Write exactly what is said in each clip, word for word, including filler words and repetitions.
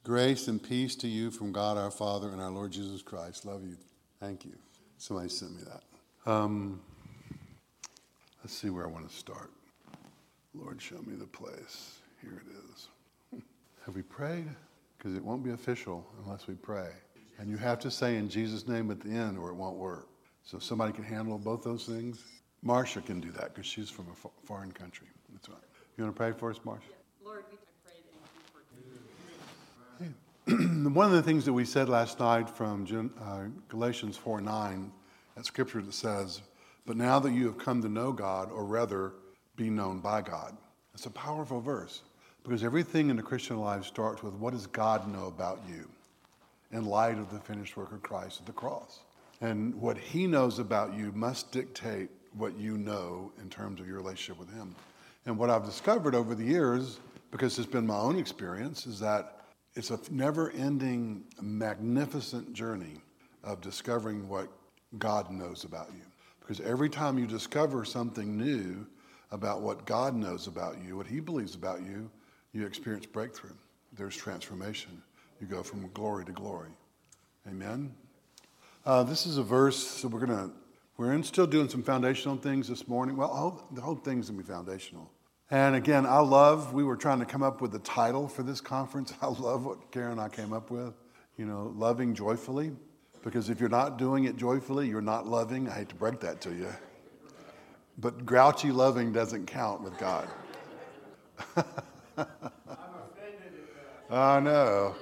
Grace and peace to you from God our Father and our Lord Jesus Christ. Love you. Thank you. Somebody sent me that. Um, let's see where I want to start. Lord, show me the place. Here it is. Have we prayed? Because it won't be official unless we pray. And you have to say in Jesus' name at the end or it won't work. So somebody can handle both those things. Marcia can do that because she's from a foreign country. That's right. You want to pray for us, Marcia? Lord, we pray thank you for One of the things that we said last night from uh, Galatians four nine, that scripture that says, but now that you have come to know God, or rather be known by God. It's a powerful verse because everything in the Christian life starts with what does God know about you in light of the finished work of Christ at the cross. And what he knows about you must dictate what you know in terms of your relationship with him. And what I've discovered over the years, because it's been my own experience, is that it's a never-ending, magnificent journey of discovering what God knows about you. Because every time you discover something new about what God knows about you, what he believes about you, you experience breakthrough. There's transformation. You go from glory to glory. Amen? Uh, this is a verse, so we're going to, we're in still doing some foundational things this morning. Well, all, the whole thing's going to be foundational. And again, I love, we were trying to come up with the title for this conference. I love what Karen and I came up with, you know, loving joyfully. Because if you're not doing it joyfully, you're not loving. I hate to break that to you. But grouchy loving doesn't count with God. I'm offended at that. I know.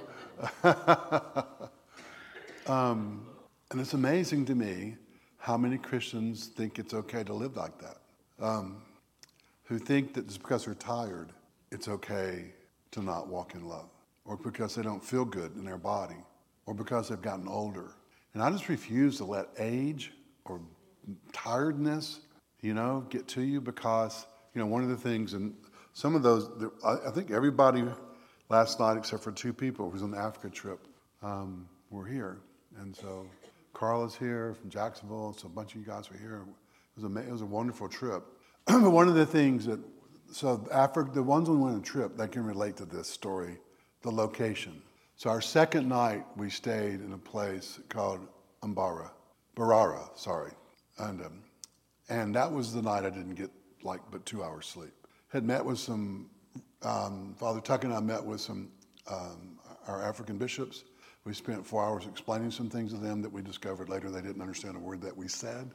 um, and it's amazing to me how many Christians think it's okay to live like that. Um, who think that just because they're tired, it's okay to not walk in love, or because they don't feel good in their body, or because they've gotten older. And I just refuse to let age or tiredness, you know, get to you because, you know, one of the things, and some of those, I think everybody last night except for two people who was on the Africa trip um, were here. And so Carla's here from Jacksonville, so a bunch of you guys were here. It was a, it was a wonderful trip. But one of the things that, so Africa, the ones who went on a trip, they can relate to this story, the location. So our second night, we stayed in a place called Mbara, Barara, sorry. And um, and that was the night I didn't get like but two hours sleep. Had met with some, um, Father Tuck and I met with some, um, our African bishops. We spent four hours explaining some things to them that we discovered later they didn't understand a word that we said.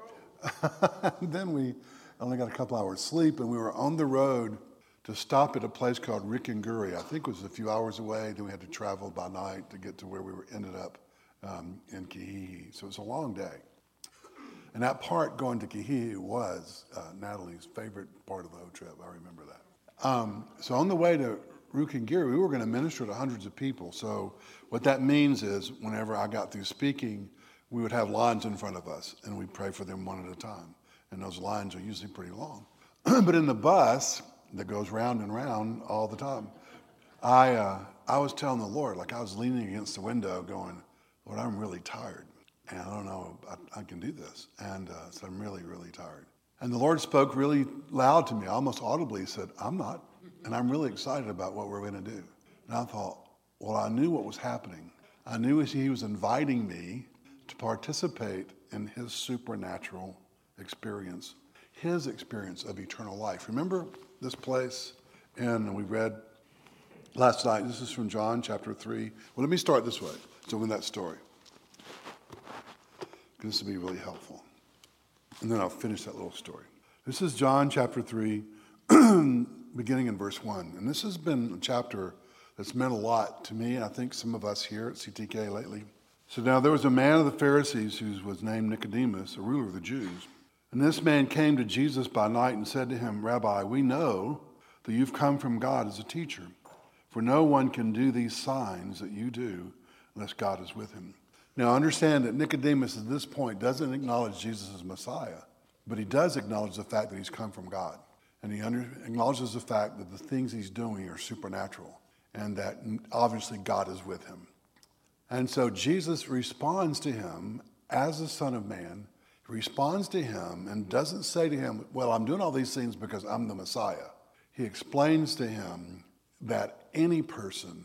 Then we only got a couple hours sleep, and we were on the road to stop at a place called Rikinguri. I think it was a few hours away. Then we had to travel by night to get to where we were ended up um, in Kihihi. So it was a long day. And that part going to Kihihi was uh, Natalie's favorite part of the whole trip. I remember that. Um, so on the way to Rikinguri, we were going to minister to hundreds of people. So what that means is whenever I got through speaking, we would have lines in front of us, and we'd pray for them one at a time. And those lines are usually pretty long. But in the bus that goes round and round all the time, I uh, I was telling the Lord, like I was leaning against the window going, Lord, I'm really tired. And I don't know, I, I can do this. And uh, so I'm really, really tired. And the Lord spoke really loud to me, almost audibly. He said, I'm not. And I'm really excited about what we're going to do. And I thought, well, I knew what was happening. I knew he was inviting me to participate in his supernatural experience, his experience of eternal life. Remember this place? And we read last night, this is from John chapter three. Well, let me start this way. So in that story, this will be really helpful. And then I'll finish that little story. This is John chapter three, beginning in verse one. And this has been a chapter that's meant a lot to me, and I think some of us here at C T K lately. So now there was a man of the Pharisees who was named Nicodemus, a ruler of the Jews. And this man came to Jesus by night and said to him, Rabbi, we know that you've come from God as a teacher, for no one can do these signs that you do unless God is with him. Now understand that Nicodemus at this point doesn't acknowledge Jesus as Messiah, but he does acknowledge the fact that he's come from God. And he under, acknowledges the fact that the things he's doing are supernatural and that obviously God is with him. And so Jesus responds to him as the Son of Man. He responds to him and doesn't say to him, well, I'm doing all these things because I'm the Messiah. He explains to him that any person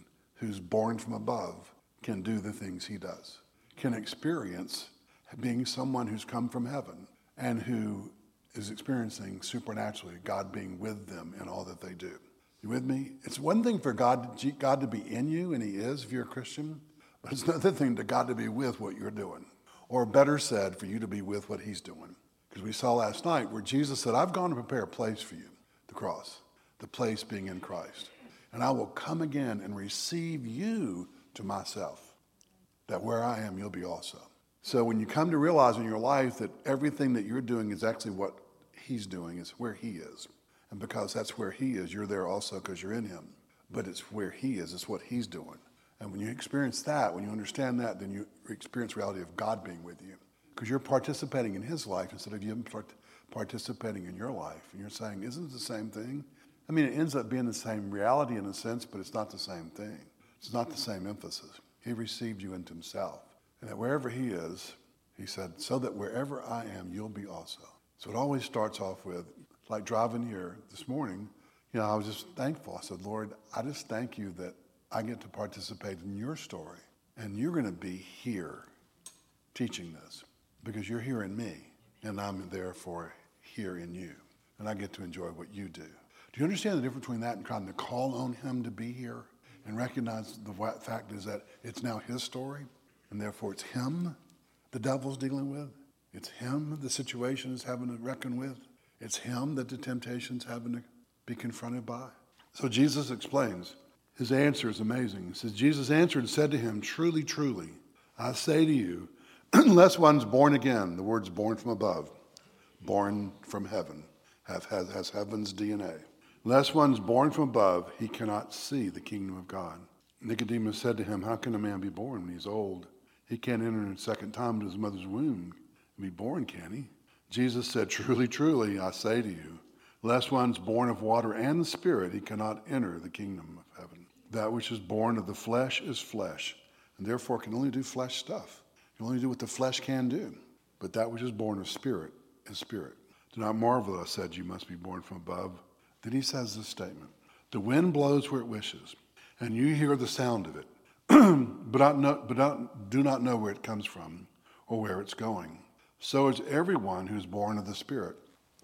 who's born from above can do the things he does, can experience being someone who's come from heaven and who is experiencing supernaturally God being with them in all that they do. You with me? It's one thing for God to, God to be in you, and he is if you're a Christian, but it's another thing to God to be with what you're doing. Or better said, for you to be with what he's doing. Because we saw last night where Jesus said, I've gone to prepare a place for you, the cross, the place being in Christ. And I will come again and receive you to myself, that where I am, you'll be also. So when you come to realize in your life that everything that you're doing is actually what he's doing, is where he is. And because that's where he is, you're there also because you're in him. But it's where he is, it's what he's doing. And when you experience that, when you understand that, then you experience the reality of God being with you. Because you're participating in his life instead of you part- participating in your life. And you're saying, isn't it the same thing? I mean, it ends up being the same reality in a sense, but it's not the same thing. It's not the same emphasis. He received you into himself. And that wherever he is, he said, so that wherever I am, you'll be also. So it always starts off with, like driving here this morning, you know, I was just thankful. I said, Lord, I just thank you that I get to participate in your story. And you're going to be here teaching this because you're here in me and I'm therefore here in you. And I get to enjoy what you do. Do you understand the difference between that and trying to call on him to be here and recognize the fact is that it's now his story and therefore it's him the devil's dealing with? It's him the situation is having to reckon with? It's him that the temptation's having to be confronted by? So Jesus explains. His answer is amazing. He says, Jesus answered and said to him, truly, truly, I say to you, unless one's born again, the word's born from above, born from heaven, have, has, has heaven's D N A. Unless one's born from above, he cannot see the kingdom of God. Nicodemus said to him, how can a man be born when he's old? He can't enter a second time to his mother's womb and be born, can he? Jesus said, truly, truly, I say to you, unless one's born of water and the Spirit, he cannot enter the kingdom of heaven. That which is born of the flesh is flesh, and therefore can only do flesh stuff. Can only do what the flesh can do. But that which is born of spirit is spirit. Do not marvel, I said, you must be born from above. Then he says this statement, the wind blows where it wishes, and you hear the sound of it, but, not know, but not, do not know where it comes from or where it's going. So is everyone who's born of the Spirit.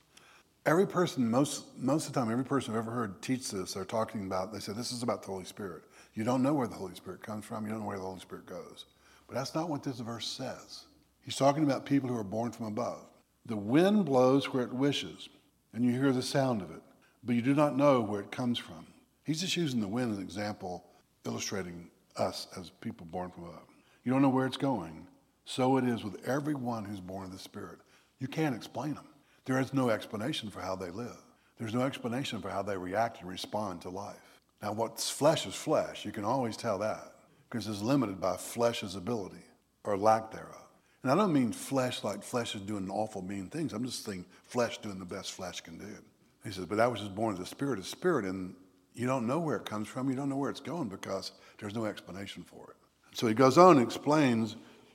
Every person, most most of the time, every person I've ever heard teach this, they're talking about, they say, this is about the Holy Spirit. You don't know where the Holy Spirit comes from. You don't know where the Holy Spirit goes. But that's not what this verse says. He's talking about people who are born from above. The wind blows where it wishes, and you hear the sound of it, but you do not know where it comes from. He's just using the wind as an example, illustrating us as people born from above. You don't know where it's going. So it is with everyone who's born of the Spirit. You can't explain them. There is no explanation for how they live. There's no explanation for how they react and respond to life. Now, what's flesh is flesh. You can always tell that because it's limited by flesh's ability or lack thereof. And I don't mean flesh like flesh is doing awful mean things. I'm just saying flesh doing the best flesh can do. He says, but that which is born of the Spirit is spirit, and you don't know where it comes from. You don't know where it's going because there's no explanation for it. So he goes on and explains,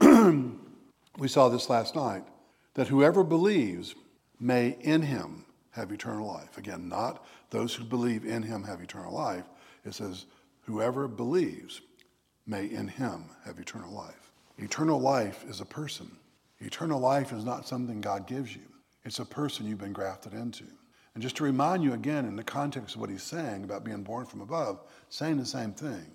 we saw this last night, that whoever believes may in him have eternal life. Again, not those who believe in him have eternal life. It says, whoever believes may in him have eternal life. Eternal life is a person. Eternal life is not something God gives you. It's a person you've been grafted into. And just to remind you again, in the context of what he's saying about being born from above, saying the same thing.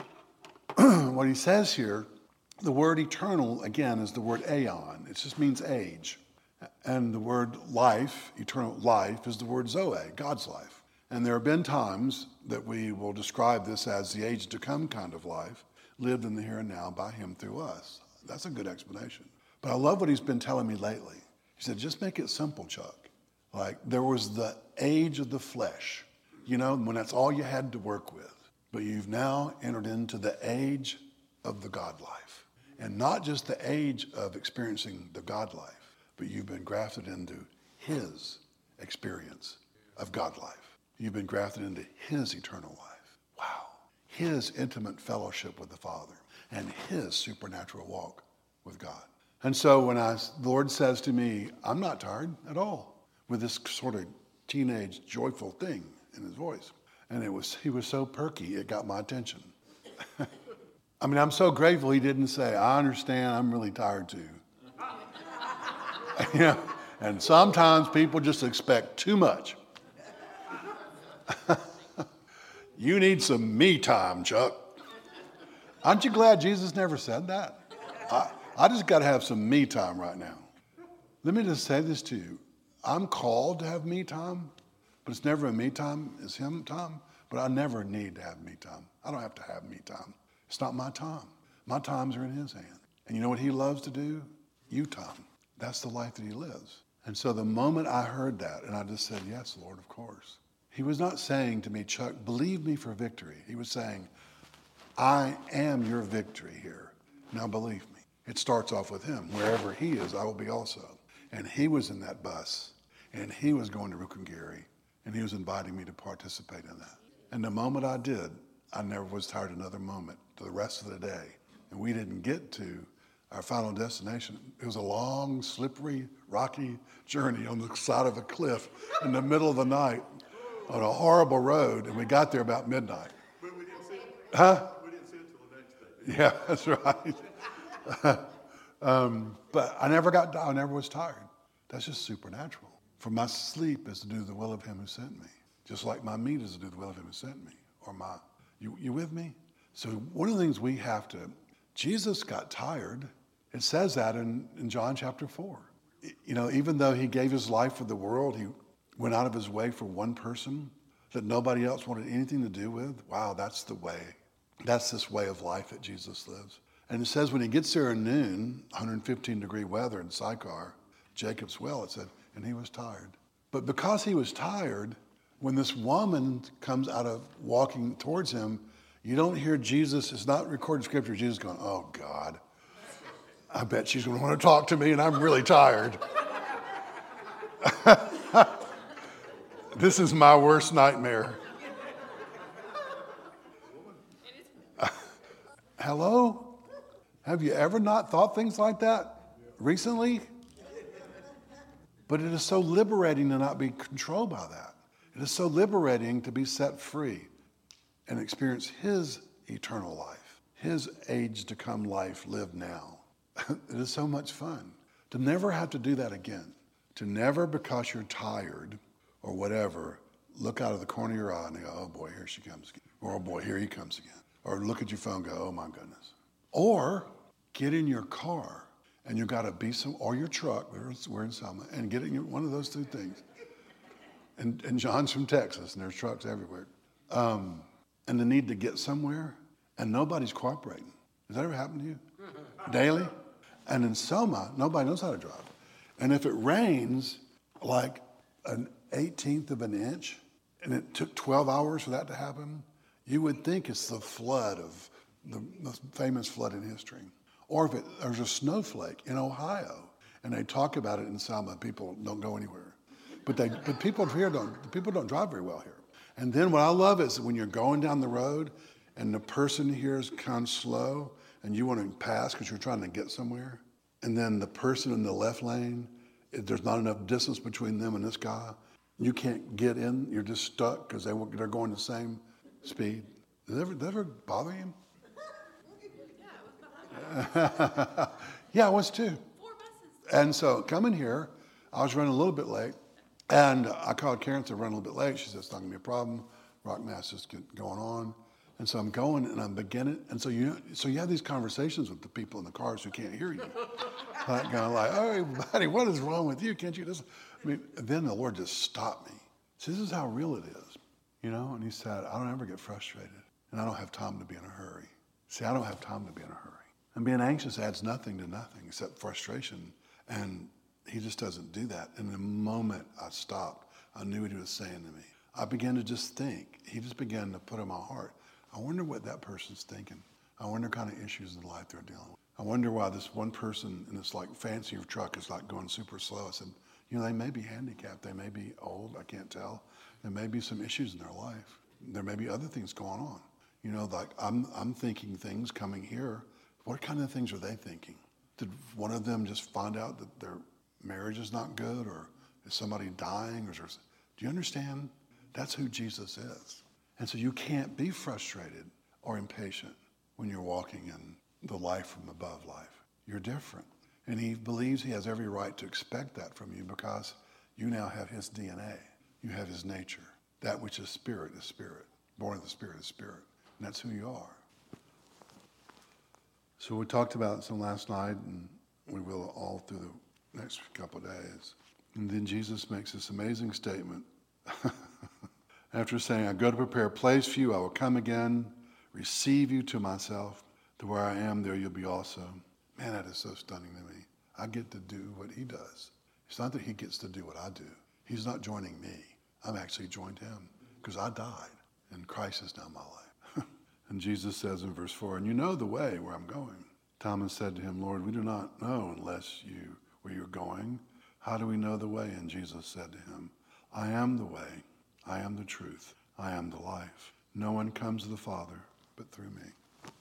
What he says here, the word eternal, again, is the word aeon. It just means age. And the word life, eternal life, is the word Zoe, God's life. And there have been times that we will describe this as the age to come kind of life, lived in the here and now by him through us. That's a good explanation. But I love what he's been telling me lately. He said, just make it simple, Chuck. Like there was the age of the flesh, you know, when that's all you had to work with. But you've now entered into the age of the God life. And not just the age of experiencing the God life, but you've been grafted into his experience of God life. You've been grafted into his eternal life. Wow. His intimate fellowship with the Father and his supernatural walk with God. And so when I, the Lord says to me, I'm not tired at all, with this sort of teenage joyful thing in his voice. And it was he was so perky, it got my attention. I mean, I'm so grateful he didn't say, I understand, I'm really tired too. You know, and sometimes people just expect too much. You need some me time, Chuck. Aren't you glad Jesus never said that? I, I just got to have some me time right now. Let me just say this to you. I'm called to have me time, but it's never a me time, it's him time. But I never need to have me time. I don't have to have me time. It's not my time. My times are in his hand. And you know what he loves to do? You time. That's the life that he lives. And so the moment I heard that, and I just said, yes, Lord, of course. He was not saying to me, Chuck, believe me for victory. He was saying, I am your victory here. Now believe me. It starts off with him. Wherever he is, I will be also. And he was in that bus, and he was going to Rukungiri, and he was inviting me to participate in that. And the moment I did, I never was tired another moment to the rest of the day. And we didn't get to our final destination. It was a long, slippery, rocky journey on the side of a cliff in the middle of the night on a horrible road, and we got there about midnight. But we didn't see it. Huh? We didn't see it till the next day. Yeah, that's right. um, but I never got, I never was tired. That's just supernatural. For my sleep is to do the will of him who sent me, just like my meat is to do the will of him who sent me. Or my, you, you with me? So one of the things we have to, Jesus got tired. It says that in, in John chapter four. You know, even though he gave his life for the world, he went out of his way for one person that nobody else wanted anything to do with. Wow, that's the way. That's this way of life that Jesus lives. And it says when he gets there at noon, one hundred fifteen degree weather in Sychar, Jacob's well, it said, and he was tired. But because he was tired, when this woman comes out of walking towards him, you don't hear Jesus, it's not recorded in scripture, Jesus going, oh God, I bet she's going to want to talk to me and I'm really tired. This is my worst nightmare. Hello? Have you ever not thought things like that recently? But it is so liberating to not be controlled by that. It is so liberating to be set free and experience his eternal life, his age to come life lived now. It is so much fun to never have to do that again, to never, because you're tired or whatever, look out of the corner of your eye and go, oh boy, here she comes again. Or oh boy, here he comes again. Or look at your phone and go, oh my goodness. Or get in your car and you got to be some, or your truck, we're in Selma, and get in your, one of those two things. And, and John's from Texas and there's trucks everywhere. Um, and the need to get somewhere and nobody's cooperating. Does that ever happen to you? Daily? And in Selma, nobody knows how to drive. And if it rains like an eighteenth of an inch, and it took twelve hours for that to happen, you would think it's the flood of the most famous flood in history. Or if it, there's a snowflake in Ohio, and they talk about it in Selma, people don't go anywhere. But they, but people here don't, people don't drive very well here. And then what I love is when you're going down the road and the person here is kind of slow and you want to pass because you're trying to get somewhere, and then the person in the left lane, there's not enough distance between them and this guy, you can't get in, you're just stuck because they, they're going the same speed. Does that ever, does that ever bother you? Yeah, I was too. Four buses. And so coming here, I was running a little bit late, and I called Karen to run a little bit late. She said, it's not going to be a problem. Rock Mass is going on. And so I'm going, and I'm beginning. And so you so you have these conversations with the people in the cars who can't hear you. Like, kind of like, oh, buddy, what is wrong with you? Can't you just... I mean, then the Lord just stopped me. So this is how real it is, you know? And he said, I don't ever get frustrated, and I don't have time to be in a hurry. See, I don't have time to be in a hurry. And being anxious adds nothing to nothing except frustration. And he just doesn't do that. And the moment I stopped, I knew what he was saying to me. I began to just think. He just began to put in my heart, I wonder what that person's thinking. I wonder what kind of issues in life they're dealing with. I wonder why this one person in this like fancier truck is like going super slow. I said, you know, they may be handicapped. They may be old. I can't tell. There may be some issues in their life. There may be other things going on. You know, like I'm, I'm thinking things coming here. What kind of things are they thinking? Did one of them just find out that their marriage is not good, or is somebody dying? Or is there, do you understand? That's who Jesus is. And so you can't be frustrated or impatient. when you're walking in the life from above life. You're different. And he believes he has every right to expect that from you because you now have his D N A. You have his nature. That which is spirit is spirit. Born of the spirit is spirit. And that's who you are. So we talked about some last night, and we will all through the next couple of days. And then Jesus makes this amazing statement. After saying, I go to prepare a place for you, I will come again, receive you to myself, to where I am, there you'll be also. Man, that is so stunning to me. I get to do what he does. It's not that he gets to do what I do. He's not joining me. I'm actually joined him because I died, and Christ is now my life. And Jesus says in verse four, and you know the way where I'm going. Thomas said to him, Lord, we do not know unless you where you're going. How do we know the way? And Jesus said to him, I am the way, I am the truth, I am the life. No one comes to the Father but through me.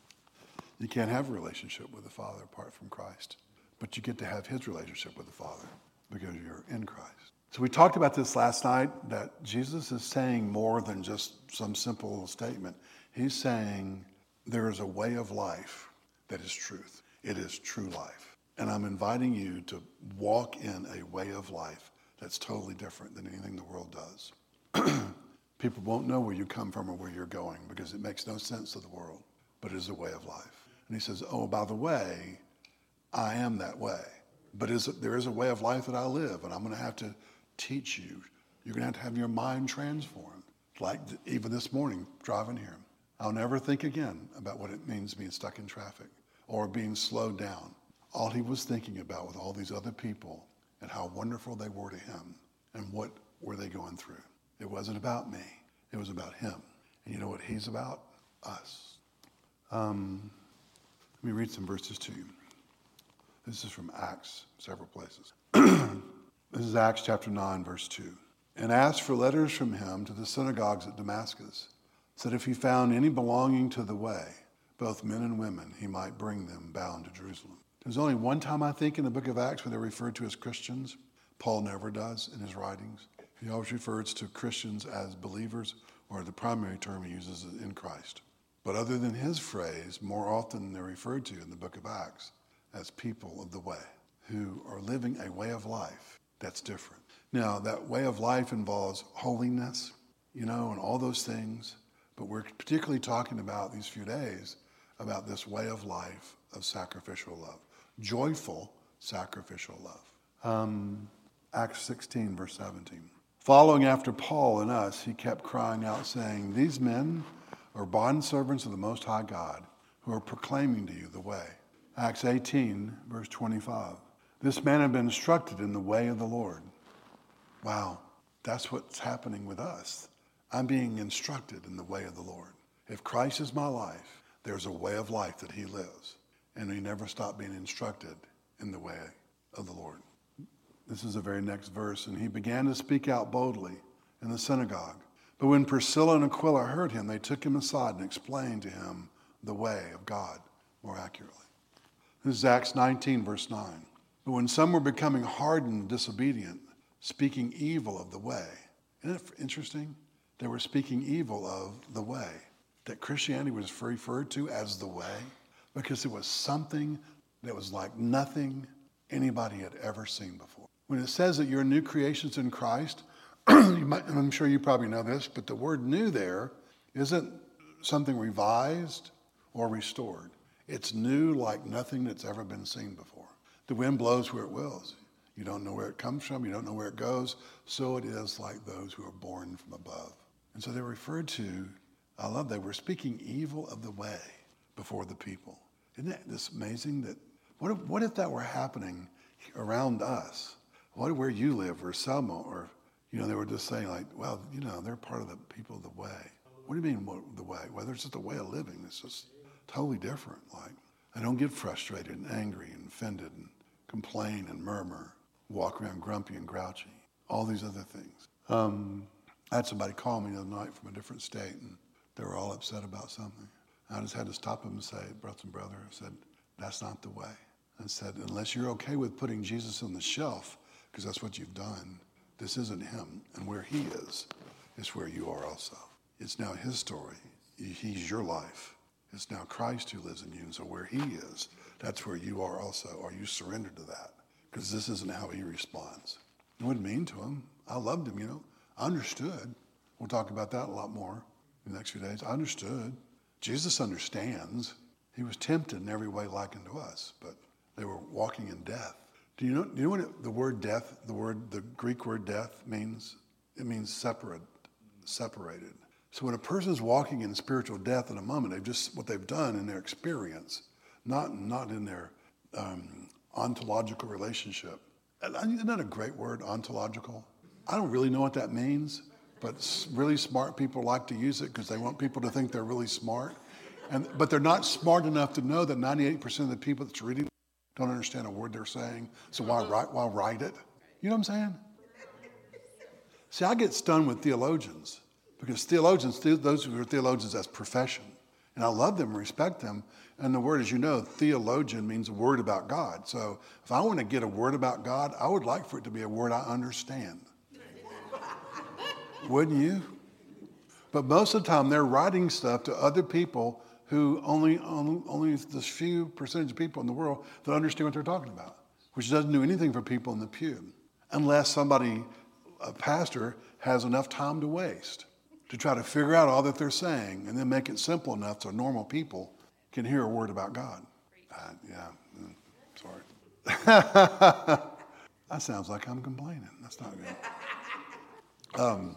You can't have a relationship with the Father apart from Christ, but you get to have his relationship with the Father because you're in Christ. So we talked about this last night, that Jesus is saying more than just some simple statement. He's saying there is a way of life that is truth. It is true life. And I'm inviting you to walk in a way of life that's totally different than anything the world does. People won't know where you come from or where you're going because it makes no sense to the world, but it is a way of life. And he says, oh, by the way, I am that way. But is, there is a way of life that I live, and I'm going to have to teach you. You're going to have to have your mind transformed. Like even this morning, driving here. I'll never think again about what it means being stuck in traffic or being slowed down. All he was thinking about with all these other people and how wonderful they were to him and what were they going through. It wasn't about me. It was about him. And you know what he's about? Us. Um, let me read some verses to you. This is from Acts, several places. This is Acts chapter nine, verse two. And asked for letters from him to the synagogues at Damascus, so that if he found any belonging to the way, both men and women, he might bring them bound to Jerusalem. There's only one time, I think, in the book of Acts where they're referred to as Christians. Paul never does in his writings. He always refers to Christians as believers, or the primary term he uses is in Christ. But other than his phrase, more often they're referred to in the book of Acts as people of the way, who are living a way of life that's different. Now, that way of life involves holiness, you know, and all those things. But we're particularly talking about these few days about this way of life of sacrificial love, joyful sacrificial love. Um, Acts sixteen, verse seventeen. Following after Paul and us, he kept crying out, saying, these men are bondservants of the Most High God, who are proclaiming to you the way. Acts eighteen, verse twenty-five. This man had been instructed in the way of the Lord. Wow, that's what's happening with us. I'm being instructed in the way of the Lord. If Christ is my life, there's a way of life that he lives. And we never stop being instructed in the way of the Lord. This is the very next verse. And he began to speak out boldly in the synagogue. But when Priscilla and Aquila heard him, they took him aside and explained to him the way of God more accurately. This is Acts nineteen, verse nine. But when some were becoming hardened and disobedient, speaking evil of the way. Isn't it interesting? They were speaking evil of the way. That Christianity was referred to as the way because it was something that was like nothing anybody had ever seen before. When it says that you're new creations in Christ, you might, and I'm sure you probably know this, but the word new there isn't something revised or restored. It's new like nothing that's ever been seen before. The wind blows where it wills. You don't know where it comes from. You don't know where it goes. So it is like those who are born from above. And so they're referred to, I love they were speaking evil of the way before the people. Isn't that this amazing? That what if, what if that were happening around us? What if where you live or Selma or, you know, they were just saying like, well, you know, they're part of the people of the way. What do you mean what, the way? Well, there's just a way of living that's just totally different. Like, I don't get frustrated and angry and offended and complain and murmur, walk around grumpy and grouchy, all these other things. Um, I had somebody call me the other night from a different state, and they were all upset about something. I just had to stop them and say, brother and brother, I said, that's not the way. I said, unless you're okay with putting Jesus on the shelf, because that's what you've done, this isn't him. And where he is, is where you are also. It's now his story. He's your life. It's now Christ who lives in you. And so where he is, that's where you are also. Are you surrendered to that? Because this isn't how he responds. I wouldn't mean to him. I loved him, you know. I understood. We'll talk about that a lot more in the next few days. I understood. Jesus understands. He was tempted in every way like unto us, but they were walking in death. Do you know, do you know what it, the word death, the word, the Greek word death means? It means separate, separated. So when a person's walking in spiritual death in a moment, they've just, what they've done in their experience, not, not in their um, ontological relationship. Isn't that a great word, ontological? I don't really know what that means, but really smart people like to use it because they want people to think they're really smart. And, but they're not smart enough to know that ninety-eight percent of the people that's reading don't understand a word they're saying. So why write, why write it? You know what I'm saying? See, I get stunned with theologians because theologians, those who are theologians, that's profession. And I love them and respect them. And the word, as you know, theologian means a word about God. So if I want to get a word about God, I would like for it to be a word I understand. Wouldn't you? But most of the time, they're writing stuff to other people who only, only, only this few percentage of people in the world that understand what they're talking about, which doesn't do anything for people in the pew, unless somebody, a pastor, has enough time to waste to try to figure out all that they're saying and then make it simple enough so normal people can hear a word about God. Uh, yeah, mm, sorry. That sounds like I'm complaining. That's not good. Um,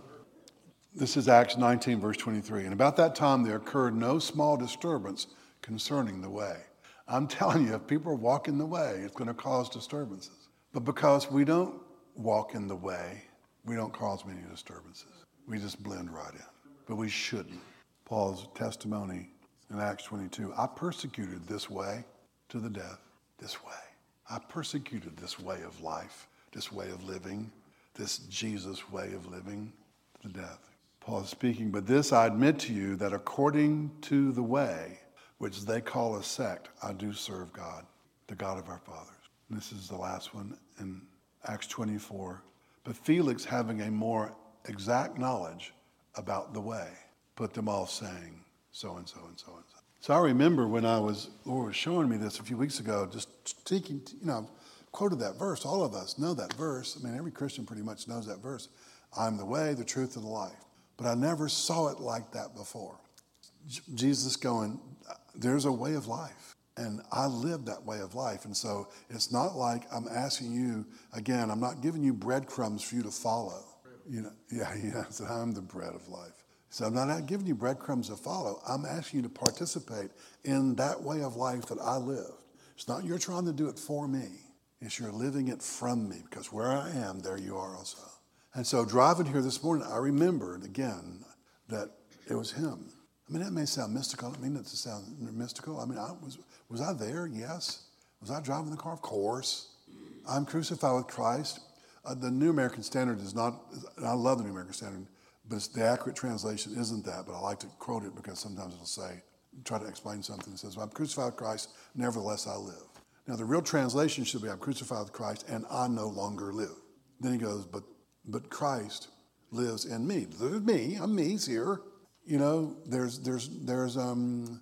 This is Acts nineteen, verse twenty-three. And about that time there occurred no small disturbance concerning the way. I'm telling you, if people are walking the way, it's going to cause disturbances. But because we don't walk in the way, we don't cause many disturbances. We just blend right in. But we shouldn't. Paul's testimony in Acts twenty-two, I persecuted this way to the death, this way. I persecuted this way of life, this way of living, this Jesus way of living to death. Paul is speaking, but this I admit to you that according to the way, which they call a sect, I do serve God, the God of our fathers. And this is the last one in Acts twenty-four. But Felix, having a more exact knowledge about the way, put them all saying so and so and so and so. So I remember when I was, Lord was showing me this a few weeks ago, just speaking, you know, I've quoted that verse. All of us know that verse. I mean, every Christian pretty much knows that verse. I'm the way, the truth, and the life. But I never saw it like that before. J- Jesus going, there's a way of life. And I live that way of life. And so it's not like I'm asking you, again, I'm not giving you breadcrumbs for you to follow. You know, yeah, yeah, so I'm the bread of life. So I'm not giving you breadcrumbs to follow. I'm asking you to participate in that way of life that I live. It's not you're trying to do it for me. It's you're living it from me, because where I am, there you are also. And so driving here this morning, I remembered again that it was him. I mean, that may sound mystical. I don't mean it to sound mystical. I mean, I was, was I there? Yes. Was I driving the car? Of course. I'm crucified with Christ. Uh, the New American Standard is not, and I love the New American Standard, but it's, the accurate translation isn't that, but I like to quote it because sometimes it'll say, try to explain something. It says, well, I'm crucified with Christ, nevertheless I live. Now, the real translation should be, I'm crucified with Christ and I no longer live. Then he goes, but But Christ lives in me. There's me. I'm me. He's here. You know, there's, there's, there's, um,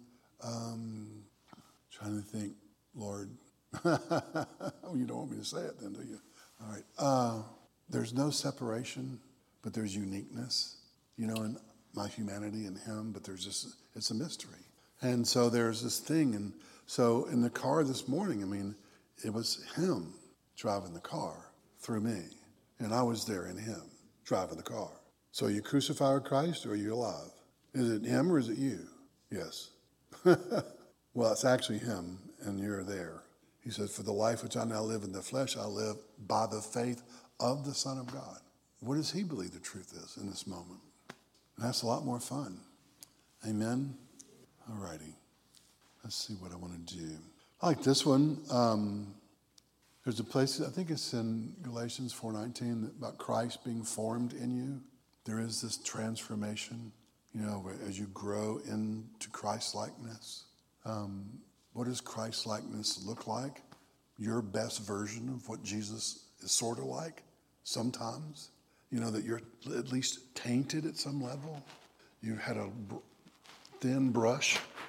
um, trying to think, Lord. Oh, you don't want me to say it then, do you? All right. Uh, there's no separation, but there's uniqueness, you know, in my humanity and him, but there's just, it's a mystery. And so there's this thing. And so in the car this morning, I mean, it was him driving the car through me. And I was there in him, driving the car. So are you crucified with Christ or are you alive? Is it him or is it you? Yes. Well, it's actually him and you're there. He says, for the life which I now live in the flesh, I live by the faith of the Son of God. What does he believe the truth is in this moment? And that's a lot more fun. Amen? All righty. Let's see what I want to do. I like this one. Um, There's a place, I think it's in Galatians four nineteen, about Christ being formed in you. There is this transformation, you know, as you grow into Christ-likeness. Um, what does Christ-likeness look like? Your best version of what Jesus is sort of like sometimes. You know, that you're at least tainted at some level. You've had a thin brush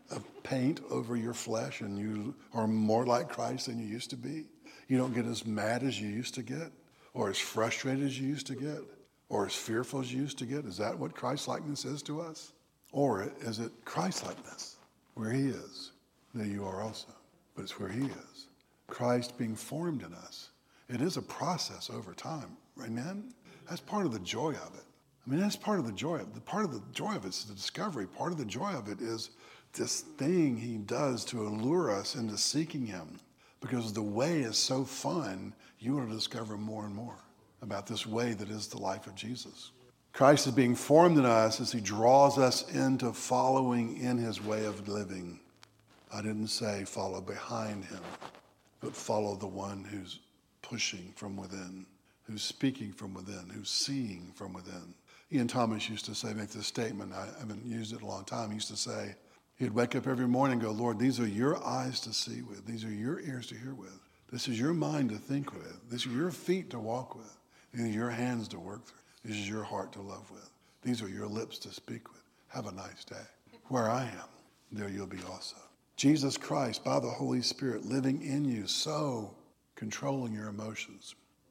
of paint over your flesh and you are more like Christ than you used to be? You don't get as mad as you used to get, or as frustrated as you used to get, or as fearful as you used to get? Is that what Christ-likeness is to us? Or is it Christ-likeness, where he is, that you are also? But it's where he is. Christ being formed in us. It is a process over time. Amen? That's part of the joy of it. I mean, that's part of the joy of it. The part of the joy of it is the discovery. Part of the joy of it is this thing he does to allure us into seeking him. Because the way is so fun, you want to discover more and more about this way that is the life of Jesus. Christ is being formed in us as he draws us into following in his way of living. I didn't say follow behind him, but follow the one who's pushing from within, who's speaking from within, who's seeing from within. Ian Thomas used to say, make this statement, I haven't used it in a long time, he used to say, he'd wake up every morning and go, Lord, these are your eyes to see with, these are your ears to hear with, this is your mind to think with, these are your feet to walk with, these are your hands to work through, this is your heart to love with, these are your lips to speak with. Have a nice day. Where I am, there you'll be also. Jesus Christ, by the Holy Spirit, living in you, so controlling your emotions,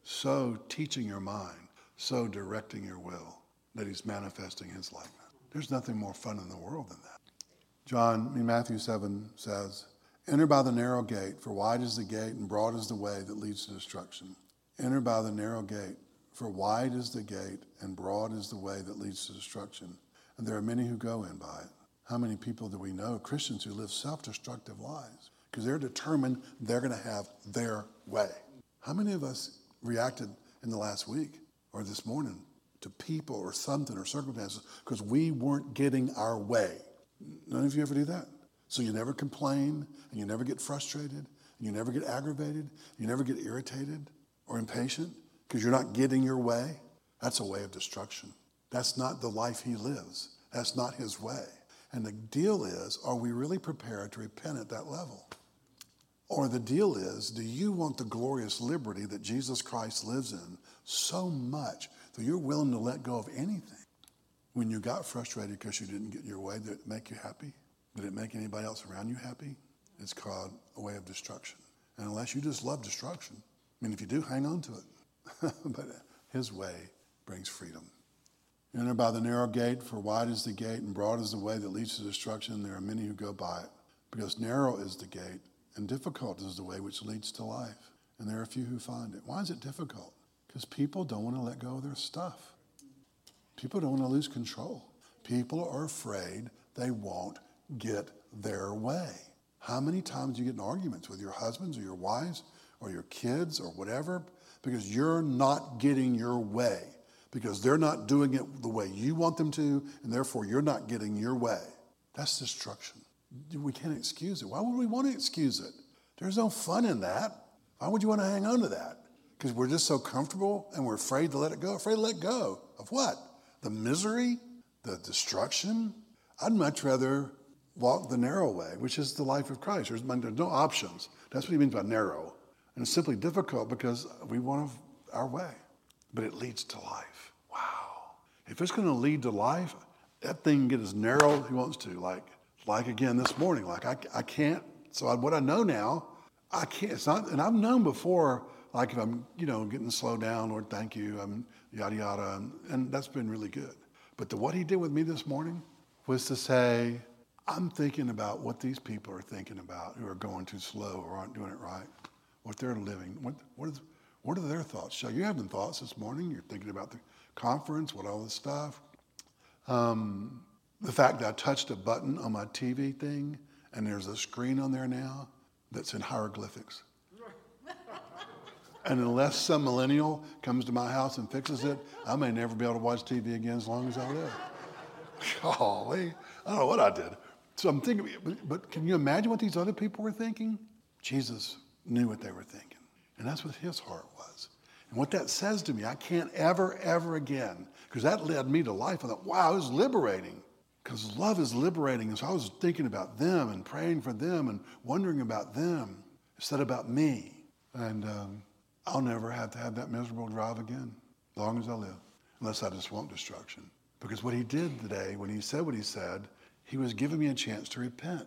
so teaching your mind, so directing your will, that he's manifesting his likeness. There's nothing more fun in the world than that. John, in Matthew seven says, enter by the narrow gate, for wide is the gate and broad is the way that leads to destruction. Enter by the narrow gate, for wide is the gate and broad is the way that leads to destruction. And there are many who go in by it. How many people do we know, Christians who live self-destructive lives? Because they're determined they're going to have their way. How many of us reacted in the last week or this morning to people or something or circumstances because we weren't getting our way? None of you ever do that. So you never complain, and you never get frustrated, and you never get aggravated, and you never get irritated or impatient because you're not getting your way. That's a way of destruction. That's not the life he lives. That's not his way. And the deal is, are we really prepared to repent at that level? Or the deal is, do you want the glorious liberty that Jesus Christ lives in so much that you're willing to let go of anything? When you got frustrated because you didn't get your way, did it make you happy? Did it make anybody else around you happy? It's called a way of destruction. And unless you just love destruction, I mean, if you do, hang on to it. But his way brings freedom. Enter by the narrow gate, for wide is the gate and broad is the way that leads to destruction. There are many who go by it. Because narrow is the gate and difficult is the way which leads to life. And there are few who find it. Why is it difficult? Because people don't want to let go of their stuff. People don't want to lose control. People are afraid they won't get their way. How many times do you get in arguments with your husbands or your wives or your kids or whatever? Because you're not getting your way. Because they're not doing it the way you want them to, and therefore you're not getting your way. That's destruction. We can't excuse it. Why would we want to excuse it? There's no fun in that. Why would you want to hang on to that? Because we're just so comfortable and we're afraid to let it go. Afraid to let go of what? The misery? The destruction? I'd much rather walk the narrow way, which is the life of Christ. There's, there's no options. That's what he means by narrow. And it's simply difficult because we want our way. But it leads to life. Wow. If it's going to lead to life, that thing can get as narrow as he wants to. Like, like again this morning, like I, I can't, so I, what I know now, I can't, it's not, and I've known before, like if I'm, you know, getting slowed down, Lord, thank you, I'm yada, yada, and, and that's been really good. But the, what he did with me this morning was to say, I'm thinking about what these people are thinking about who are going too slow or aren't doing it right, what they're living, what, what is, What are their thoughts? So you're having thoughts this morning. You're thinking about the conference, what all this stuff. Um, the fact that I touched a button on my T V thing, and there's a screen on there now that's in hieroglyphics. And unless some millennial comes to my house and fixes it, I may never be able to watch T V again as long as I live. Golly, I don't know what I did. So I'm thinking, but, but can you imagine what these other people were thinking? Jesus knew what they were thinking. And that's what his heart was. And what that says to me, I can't ever, ever again, because that led me to life. I thought, wow, it was liberating. Because love is liberating. And so I was thinking about them and praying for them and wondering about them instead about me. And um, I'll never have to have that miserable drive again, as long as I live, unless I just want destruction. Because what he did today, when he said what he said, he was giving me a chance to repent.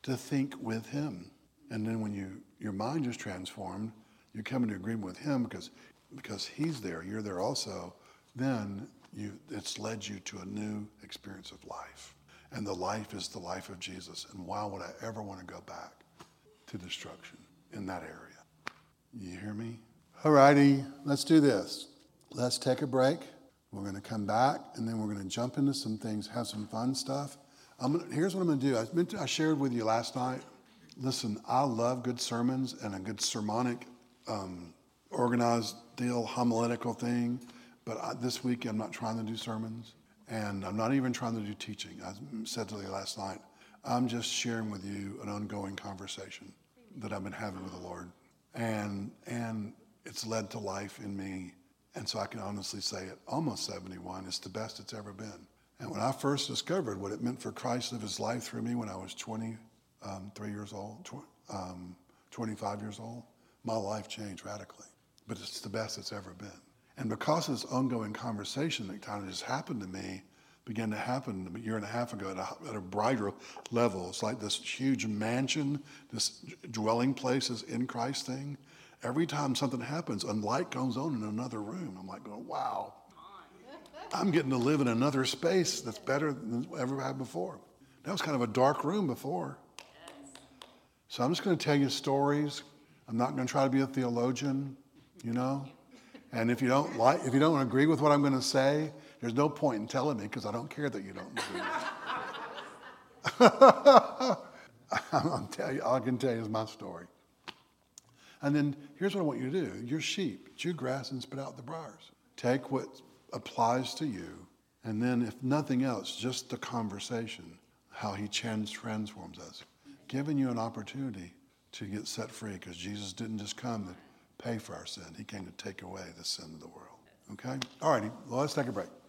to think with him. And then when you your mind is transformed, you come into agreement with him because because he's there, you're there also, then you it's led you to a new experience of life. And the life is the life of Jesus. And why would I ever want to go back to destruction in that area? You hear me? All righty, let's do this. Let's take a break. We're going to come back, and then we're going to jump into some things, have some fun stuff. I'm gonna, here's what I'm going to do. I, meant to, I shared with you last night. Listen, I love good sermons and a good sermonic, um, organized deal, homiletical thing. But I, this week, I'm not trying to do sermons, and I'm not even trying to do teaching. I said to you last night, I'm just sharing with you an ongoing conversation that I've been having with the Lord. And and it's led to life in me. And so I can honestly say at almost seventy-one, it's the best it's ever been. And when I first discovered what it meant for Christ to live his life through me when I was twenty-three years old, um, twenty-five years old, my life changed radically. But it's the best it's ever been. And because of this ongoing conversation that kind of just happened to me, began to happen a year and a half ago at a, at a brighter level. It's like this huge mansion, this dwelling places in Christ thing. Every time something happens, a light goes on in another room. I'm like going, wow, I'm getting to live in another space that's better than I ever had before. That was kind of a dark room before. So I'm just going to tell you stories. I'm not going to try to be a theologian, you know. And if you don't like, if you don't agree with what I'm going to say, there's no point in telling me because I don't care that you don't agree. I'm tell you, all I can tell you is my story. And then here's what I want you to do. You're sheep. Chew grass and spit out the briars. Take what applies to you. And then if nothing else, just the conversation, how he transforms us. Giving you an opportunity to get set free because Jesus didn't just come to pay for our sin. He came to take away the sin of the world. Okay? All righty. Well, let's take a break.